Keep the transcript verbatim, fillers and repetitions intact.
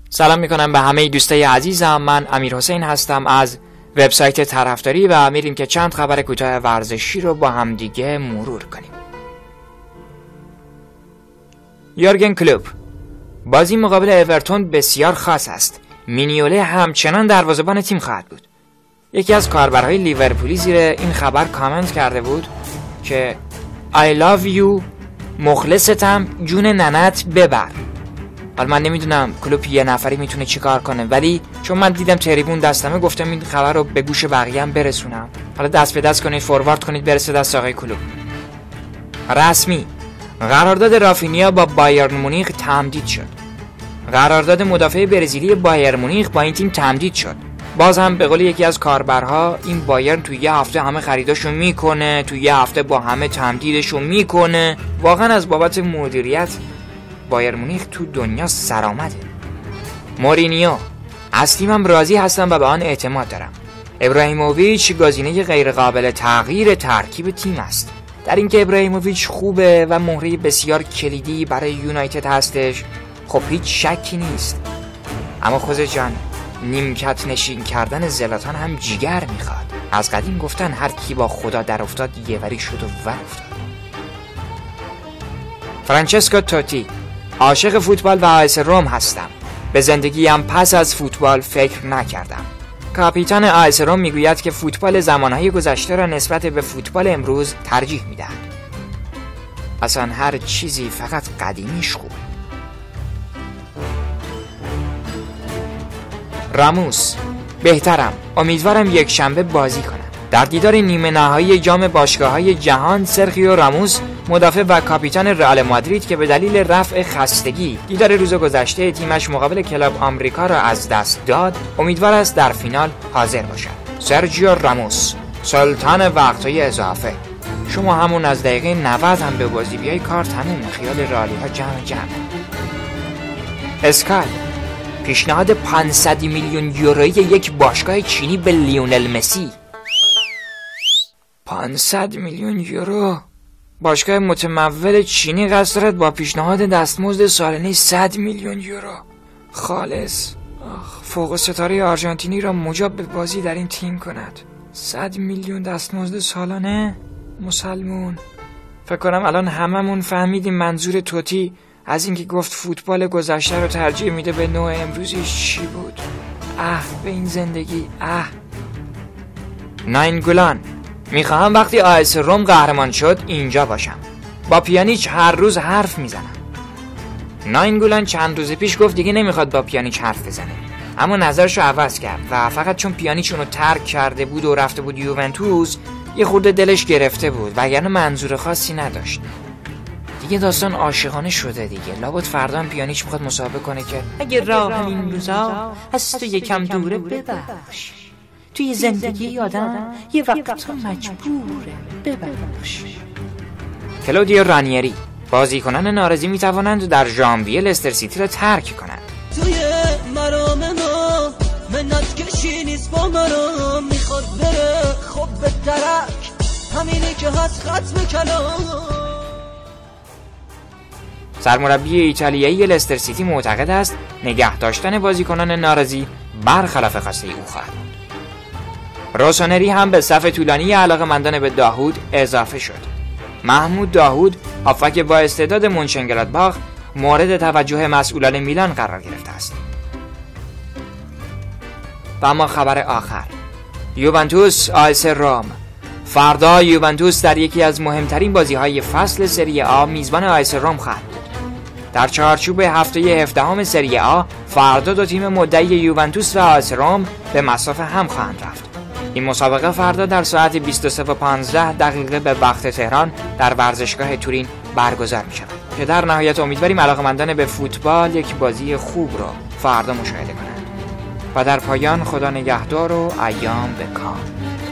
سلام میکنم به همه دوستای عزیزم. من امیرحسین هستم از وبسایت طرفداری و میریم که چند خبر کوتاه ورزشی رو با هم دیگه مرور کنیم. یورگن کلوپ: بازی مقابل اورتون بسیار خاص است. مینیوله همچنان دروازه‌بان تیم خواهد بود. یکی از کاربرهای لیورپولی زیر این خبر کامنت کرده بود که I love you، مخلصتم، جون ننت ببر. حالا من نمیدونم کلوپ یه نفری میتونه چیکار کنه، ولی چون من دیدم تریبون دستمه گفتم این خبر رو به گوش بقیه هم برسونم. حالا دست به دست کنید، فوروارد کنید برسه دست آقای کلوپ. رسمی: قرارداد رافینیا با بایرن مونیخ تمدید شد. قرارداد مدافع برزیلی بایرن مونیخ با این تیم تمدید شد. باز هم به قول یکی از کاربرها این بایرن تو یه هفته همه خریداشو میکنه، تو یه هفته با همه تمدیدشو میکنه. واقعا از بابت مدیریت بایرن مونیخ تو دنیا سرآمده. مورینیو: از تیمم راضی هستم و به آن اعتماد دارم. ابراهیموویچ گزینه غیر قابل تغییر ترکیب تیم است. در اینکه ابراهیموویچ خوبه و مهره بسیار کلیدی برای یونایتد هستش خب هیچ شکی نیست، اما خوزه جان، نیمکت نشین کردن زلاتان هم جیگر میخواد. از قدیم گفتن هر کی با خدا در افتاد یه وری شد و ور افتاد. فرانچسکو توتی: عاشق فوتبال و آیس روم هستم. به زندگیم پس از فوتبال فکر نکردم. کاپیتان آیس روم میگوید که فوتبال زمانهای گذشته را نسبت به فوتبال امروز ترجیح میدهد. اصلا هر چیزی فقط قدیمیش خوبه. راموس: بهترم، امیدوارم یک شنبه بازی کنم. در دیدار نیمه نهایی جام باشگاه‌های جهان سرخیو راموس، مدافع و کاپیتان رئال مادرید که به دلیل رفع خستگی دیدار روز گذشته تیمش مقابل کلاب آمریکا را از دست داد، امیدوار است در فینال حاضر باشد. سرجیو راموس: سلطان وقت‌های اضافه. شما همون از دقیقه نود هم به بازی بیای کار تموم، خیال رئالی‌ها جمع جمع. اسکای: پیشنهاد پانصد میلیون یورویی یک باشگاه چینی به لیونل مسی. پانصد میلیون یورو؟ باشگاه متمول چینی قصد دارد با پیشنهاد دستمزد سالانه صد میلیون یورو خالص آخ فوق ستاره آرژانتینی را مجاب به بازی در این تیم کند. صد میلیون دستمزد سالانه؟ مسلمون. فکر کنم الان هممون فهمیدیم منظور توتی از اینکه گفت فوتبال گذشته رو ترجیح میده به نوع امروزیش چی بود. اه به این زندگی اه. ناینگولان: میخواهم وقتی آیس روم قهرمان شد اینجا باشم. با پیانیچ هر روز حرف میزنم. ناینگولان چند روز پیش گفت دیگه نمیخواد با پیانیچ حرف بزنه، اما نظرشو عوض کرد و فقط چون پیانیچ اونو ترک کرده بود و رفته بود یوونتوس یه خورده دلش گرفته بود و یعنی منظور خاصی نداشت. دیگه داستان عاشقانه شده دیگه. لابد فردا هم پیانیچ میخواد مسابقه کنه که اگه راه این روزا از تو یکم دوره ببخش، توی زندگی آدم یه وقت مجبوره ببخش. کلودیو رانیری: بازیکنان ناراضی میتوانند در ژانویه لستر سیتی را ترک کنند. توی مرام ما منت کشی نیست با مرام، میخواد بره خب به درک همینی که هست ختم کلام. سرمربی ایتالیایی لستر سیتی معتقد است نگه داشتن بازیکنان ناراضی برخلاف خواسته او خواهد بود. روسونری هم به صف طولانی علاقه‌مندان به داهود اضافه شد. محمود داهود، هافک با استعداد مونشنگلادباخ، مورد توجه مسئولان میلان قرار گرفته است. و اما خبر آخر: یوونتوس آیس روم. فردا یوونتوس در یکی از مهمترین بازی‌های فصل سری آ میزبان آیس روم خواهد بود. در چارچوب هفته هفدهم سری آ فردا دو تیم مدعی یوونتوس و آیس روم به مصاف هم خواهند رفت. این مسابقه فردا در ساعت بیست و سه و پانزده دقیقه به وقت تهران در ورزشگاه تورین برگزار می شود که در نهایت امیدواریم علاقه‌مندان به فوتبال یک بازی خوب را فردا مشاهده کنند. و در پایان خدا نگهدار و ایام به کام.